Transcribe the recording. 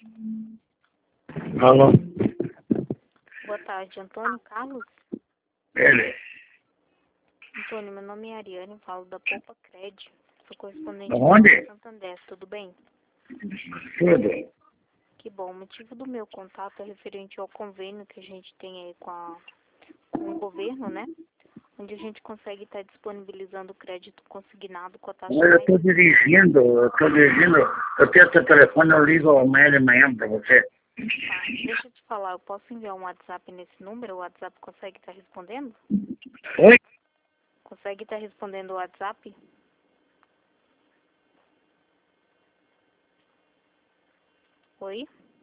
Alô? Boa tarde, Antônio Carlos? Ele? Antônio, meu nome é Ariane, falo da Poupa Cred. Sou correspondente Onde? do Santander, tudo bem? Tudo. Que bom. O motivo do meu contato é referente ao convênio que a gente tem aí com o governo, né? Onde a gente consegue estar disponibilizando crédito consignado com a taxa Eu mais... estou dirigindo, eu tenho seu telefone, eu ligo amanhã de manhã para você. Tá, deixa eu te falar, eu posso enviar um WhatsApp nesse número? O WhatsApp consegue estar respondendo? Oi? Consegue estar respondendo o WhatsApp? Oi?